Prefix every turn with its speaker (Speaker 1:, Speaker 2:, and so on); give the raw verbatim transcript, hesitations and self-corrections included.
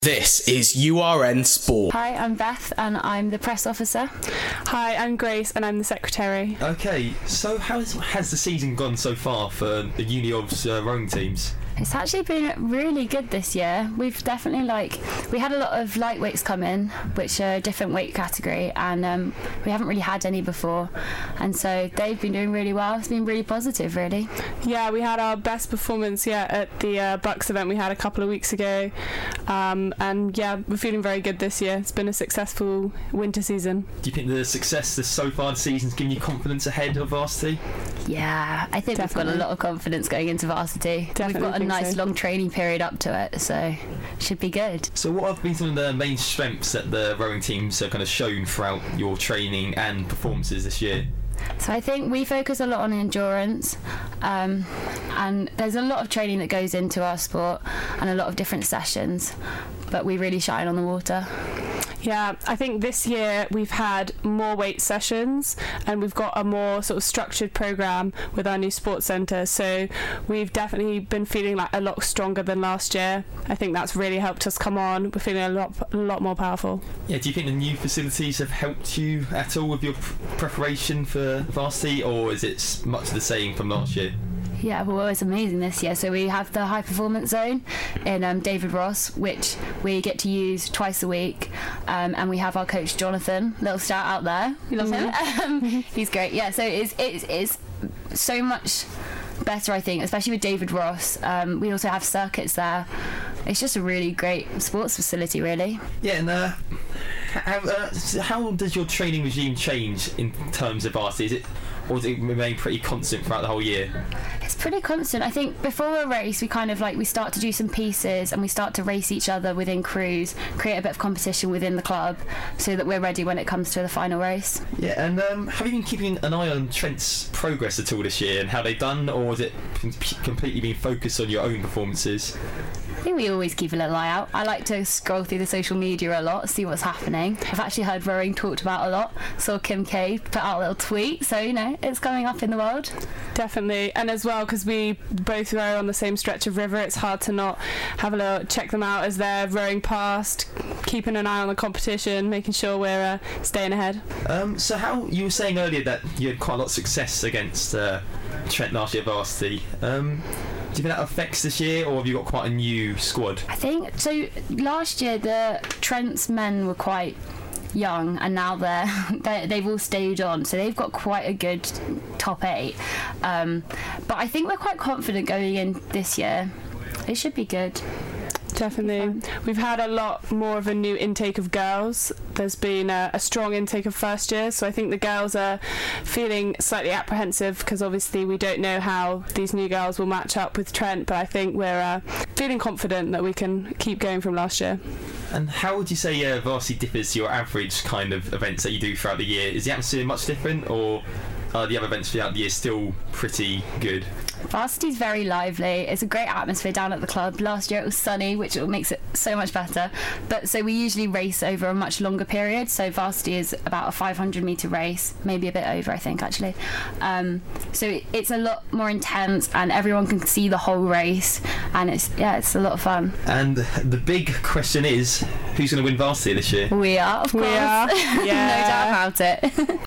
Speaker 1: This is U R N Sport.
Speaker 2: Hi, I'm Beth and I'm the press officer.
Speaker 3: Hi, I'm Grace and I'm the secretary.
Speaker 4: Okay, so how has, has the season gone so far for the Uni Obs uh, rowing teams?
Speaker 2: It's actually been really good this year. We've definitely like we had a lot of lightweights come in, which are a different weight category, and um, we haven't really had any before, and so they've been doing really well. It's been really positive, really.
Speaker 3: Yeah, we had our best performance yet at the uh, Bucks event we had a couple of weeks ago, um, and yeah, we're feeling very good this year. It's been a successful winter season.
Speaker 4: Do you think the success this so far this season's given you confidence ahead of varsity?
Speaker 2: Yeah, I think
Speaker 3: Definitely.
Speaker 2: we've got a lot of confidence going into varsity.
Speaker 3: Definitely
Speaker 2: we've got a
Speaker 3: think
Speaker 2: nice
Speaker 3: so.
Speaker 2: long training period up to it, so should be good.
Speaker 4: So what have been some of the main strengths that the rowing teams have kind of shown throughout your training and performances this year?
Speaker 2: So I think we focus a lot on endurance, um, and there's a lot of training that goes into our sport and a lot of different sessions, but we really shine on the water.
Speaker 3: Yeah, I think this year we've had more weight sessions and we've got a more sort of structured programme with our new sports centre, so we've definitely been feeling like a lot stronger than last year. I think that's really helped us come on. We're feeling a lot, a lot more powerful.
Speaker 4: Yeah, do you think the new facilities have helped you at all with your pr- preparation for varsity, or is it much the same from last year?
Speaker 2: Yeah, well, it's amazing this year. So we have the high performance zone in um, David Ross, which we get to use twice a week, um, and we have our coach Jonathan. Little shout out there, you love him. Um, he's great. Yeah, so it's it's, it's so much better, I think, especially with David Ross. Um, we also have circuits there. It's just a really great sports facility, really.
Speaker 4: Yeah, and uh, how, uh, so how does your training regime change in terms of varsity? Is it, or does it remain pretty constant throughout the whole year?
Speaker 2: It's pretty constant. I think before a race we kind of like we start to do some pieces and we start to race each other within crews, create a bit of competition within the club so that we're ready when it comes to the final race.
Speaker 4: Yeah, and um, have you been keeping an eye on Trent's progress at all this year and how they've done, or has it com- completely been focused on your own performances?
Speaker 2: I think we always keep a little eye out. I like to scroll through the social media a lot, see what's happening. I've actually heard rowing talked about a lot. Saw Kim K put out a little tweet, so you know it's coming up in the world.
Speaker 3: Definitely, and as well because we both row on the same stretch of river, it's hard to not have a little check them out as they're rowing past, keeping an eye on the competition, making sure we're uh, staying ahead.
Speaker 4: Um, so how you were saying earlier that you had quite a lot of success against uh, Trent last year at varsity. Um, do you think that affects this year, or have you got quite a new squad?
Speaker 2: I think so. Last year the Trent's men were quite young, and now they're, they're they've all stayed on, so they've got quite a good top eight. Um, but I think we're quite confident going in this year. It should be good.
Speaker 3: Definitely. We've had a lot more of a new intake of girls. There's been a, a strong intake of first years, so I think the girls are feeling slightly apprehensive because obviously we don't know how these new girls will match up with Trent, but I think we're uh, feeling confident that we can keep going from last year.
Speaker 4: And how would you say uh, varsity differs to your average kind of events that you do throughout the year? Is the atmosphere much different, or are the other events throughout the year still pretty good?
Speaker 2: Varsity's very lively. It's a great atmosphere down at the club. Last year it was sunny, which makes it so much better. But so we usually race over a much longer period. So varsity is about a five hundred metre race, maybe a bit over, I think, actually. Um, so it's a lot more intense, and everyone can see the whole race, and it's yeah, it's a lot of fun.
Speaker 4: And the big question is, who's going to win varsity this year?
Speaker 2: We are, of
Speaker 3: We
Speaker 2: course.
Speaker 3: are.
Speaker 2: No
Speaker 3: Yeah.
Speaker 2: doubt about it.